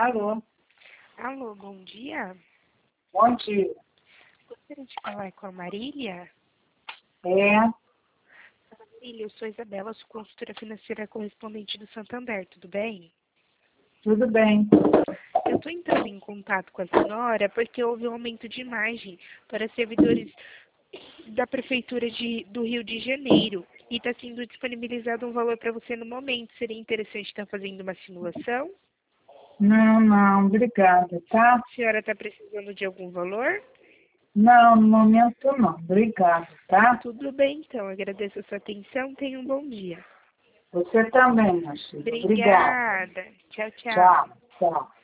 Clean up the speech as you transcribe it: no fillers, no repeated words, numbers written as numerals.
Alô, Alô, bom dia. bom dia. Gostaria de falar com a Marília. É, Marília, eu sou Isabela, sou consultora financeira correspondente do Santander, tudo bem? tudo bem. Eu estou entrando em contato com a senhora porque houve um aumento de margem para servidores da Prefeitura do Rio de Janeiro e está sendo disponibilizado um valor para você no momento. Seria interessante estar fazendo uma simulação? Não, obrigada, tá? A senhora está precisando de algum valor? Não, no momento não, obrigada, tá? Tudo bem, então. Agradeço a sua atenção. Tenha um bom dia. Você também, minha filha. Obrigada. Obrigada. Tchau, tchau. Tchau, tchau.